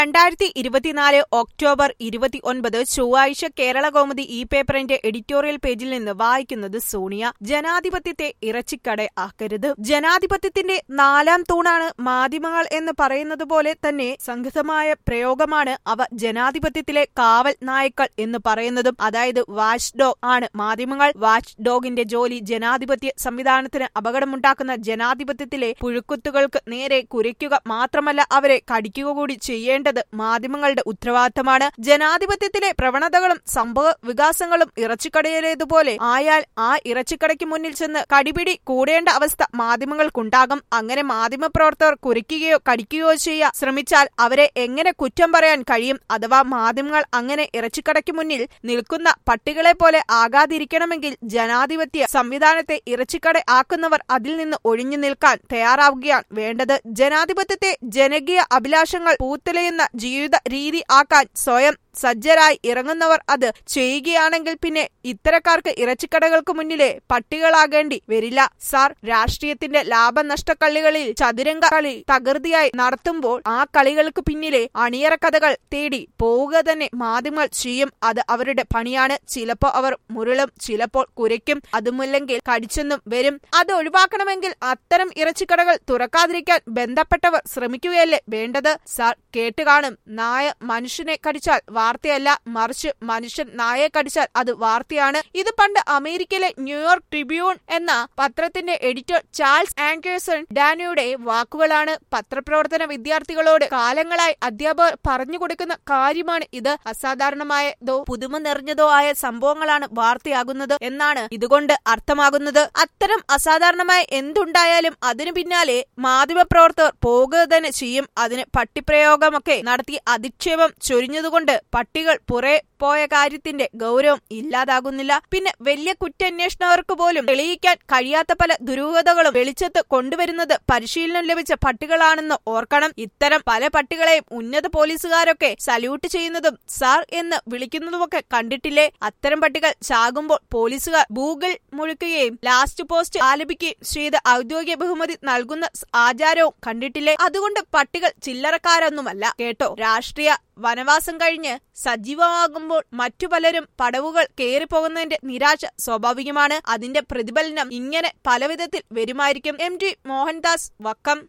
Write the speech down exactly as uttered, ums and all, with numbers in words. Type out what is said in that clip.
രണ്ടായിരത്തി ഇരുപത്തിനാല് ഒക്ടോബർ ഇരുപത്തി ഒൻപത് ചൊവ്വാഴ്ച കേരള കൗമുദി ഈ പേപ്പറിന്റെ എഡിറ്റോറിയൽ പേജിൽ നിന്ന് വായിക്കുന്നത് സോണിയ. ജനാധിപത്യത്തെ ഇറച്ചിക്കട ആക്കരുത്. ജനാധിപത്യത്തിന്റെ നാലാം തൂണാണ് മാധ്യമങ്ങൾ എന്ന് പറയുന്നത് പോലെ തന്നെ സംഗതമായ പ്രയോഗമാണ് അവ ജനാധിപത്യത്തിലെ കാവൽ നായ്ക്കൾ എന്ന് പറയുന്നതും. അതായത് വാച്ച് ഡോഗ് ആണ് മാധ്യമങ്ങൾ. വാച്ച് ഡോഗിന്റെ ജോലി ജനാധിപത്യ സംവിധാനത്തിന് അപകടമുണ്ടാക്കുന്ന ജനാധിപത്യത്തിലെ പുഴുക്കുത്തുകൾക്ക് നേരെ കുരയ്ക്കുക മാത്രമല്ല, അവരെ കടിക്കുക കൂടി ചെയ്യേണ്ടത് മാധ്യമങ്ങളുടെ ഉത്തരവാദിത്തമാണ്. ജനാധിപത്യത്തിലെ പ്രവണതകളും സംഭവ വികാസങ്ങളും ഇറച്ചിക്കടയിലേതുപോലെ ആയാൽ ആ ഇറച്ചിക്കടയ്ക്ക് മുന്നിൽ ചെന്ന് കടിപിടി കൂടേണ്ട അവസ്ഥ മാധ്യമങ്ങൾക്കുണ്ടാകും. അങ്ങനെ മാധ്യമപ്രവർത്തകർ കുരയ്ക്കുകയോ കടിക്കുകയോ ചെയ്യാൻ ശ്രമിച്ചാൽ അവരെ എങ്ങനെ കുറ്റം പറയാൻ കഴിയും? അഥവാ മാധ്യമങ്ങൾ അങ്ങനെ ഇറച്ചിക്കടയ്ക്ക് മുന്നിൽ നിൽക്കുന്ന പട്ടികളെ പോലെ ആകാതിരിക്കണമെങ്കിൽ ജനാധിപത്യ സംവിധാനത്തെ ഇറച്ചിക്കട ആക്കുന്നവർ അതിൽ നിന്ന് ഒഴിഞ്ഞു നിൽക്കാൻ തയ്യാറാവുകയാണ് വേണ്ടത്. ജനാധിപത്യത്തെ ജനകീയ അഭിലാഷങ്ങൾ പൂത്തുലയുന്ന ജീവിത രീതി ആക്കാൻ സ്വയം സജ്ജരായി ഇറങ്ങുന്നവർ അത് ചെയ്യുകയാണെങ്കിൽ പിന്നെ ഇത്തരക്കാർക്ക് ഇറച്ചിക്കടകൾക്ക് മുന്നിലെ പട്ടികളാകേണ്ടി വരില്ല. സാർ, രാഷ്ട്രീയത്തിന്റെ ലാഭനഷ്ടക്കളികളിൽ ചതുരംഗ കളി തകൃതിയായി നടത്തുമ്പോൾ ആ കളികൾക്ക് പിന്നിലെ അണിയറ കഥകൾ തേടി പോവുക തന്നെ മാധ്യമങ്ങൾ ചെയ്യും. അത് അവരുടെ പണിയാണ്. ചിലപ്പോൾ അവർ മുരളും, ചിലപ്പോൾ കുരയ്ക്കും, അതുമില്ലെങ്കിൽ കടിച്ചെന്നും വരും. അത് ഒഴിവാക്കണമെങ്കിൽ അത്തരം ഇറച്ചിക്കടകൾ തുറക്കാതിരിക്കാൻ ബന്ധപ്പെട്ടവർ ശ്രമിക്കുകയല്ലേ വേണ്ടത്? സാർ, കേട്ടുകാണും. നായ മനുഷ്യനെ കടിച്ചാൽ വാർത്തയല്ല, മറിച്ച് മനുഷ്യൻ നായയെ കടിച്ചാൽ അത് വാർത്തയാണ്. ഇത് പണ്ട് അമേരിക്കയിലെ ന്യൂയോർക്ക് ട്രിബ്യൂൺ എന്ന പത്രത്തിന്റെ എഡിറ്റർ ചാൾസ് ആൻഡേഴ്സൺ ഡാനിയുടെ വാക്കുകളാണ്. പത്രപ്രവർത്തന വിദ്യാർത്ഥികളോട് കാലങ്ങളായി അധ്യാപകർ പറഞ്ഞു കൊടുക്കുന്ന കാര്യമാണ് ഇത്. അസാധാരണമായതോ പുതുമ നിറഞ്ഞതോ ആയ സംഭവങ്ങളാണ് വാർത്തയാകുന്നത് എന്നാണ് ഇതുകൊണ്ട് അർത്ഥമാകുന്നത്. അത്തരം അസാധാരണമായ എന്തുണ്ടായാലും അതിനു പിന്നാലെ മാധ്യമപ്രവർത്തകർ പോകുക തന്നെ ചെയ്യും. അതിന് പട്ടിപ്രയോഗമൊക്കെ നടത്തി അധിക്ഷേപം ചൊരിഞ്ഞതുകൊണ്ട് പട്ടികൾ പുറേ പോയ കാര്യത്തിന്റെ ഗൗരവം ഇല്ലാതാകുന്നില്ല. പിന്നെ വലിയ കുറ്റാന്വേഷണവർക്ക് പോലും തെളിയിക്കാൻ കഴിയാത്ത പല ദുരൂഹതകളും വെളിച്ചത്ത് കൊണ്ടുവരുന്നത് പരിശീലനം ലഭിച്ച പട്ടികളാണെന്ന് ഓർക്കണം. ഇത്തരം പല പട്ടികളെയും ഉന്നത പോലീസുകാരൊക്കെ സല്യൂട്ട് ചെയ്യുന്നതും സാർ എന്ന് വിളിക്കുന്നതുമൊക്കെ കണ്ടിട്ടില്ലേ? അത്തരം പട്ടികൾ ചാകുമ്പോൾ പോലീസുകാർ ബൂഗിൾ മുഴുക്കുകയും ലാസ്റ്റ് പോസ്റ്റ് ആലപിക്കുകയും ചെയ്ത് ഔദ്യോഗിക ബഹുമതി നൽകുന്ന ആചാരവും കണ്ടിട്ടില്ലേ? അതുകൊണ്ട് പട്ടികൾ ചില്ലറക്കാരൊന്നുമല്ല കേട്ടോ. രാഷ്ട്രീയ വനവാസം കഴിഞ്ഞ് സജീവമാകുമ്പോൾ മറ്റു പലരും പടവുകൾ കയറിപ്പോകുന്നതിന്റെ നിരാശ സ്വാഭാവികമാണ്. അതിന്റെ പ്രതിഫലനം ഇങ്ങനെ പലവിധത്തിൽ വരുമായിരിക്കും. M T Mohandas, Vakkom.